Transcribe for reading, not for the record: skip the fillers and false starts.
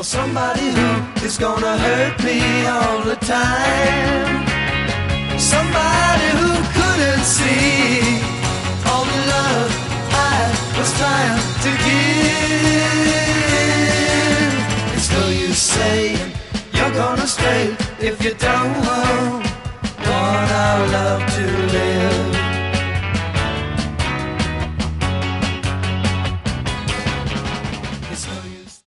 for somebody who is gonna hurt me all the time. Somebody who couldn't see all the love I was trying to give. It's no use saying you're gonna stay if you don't want our love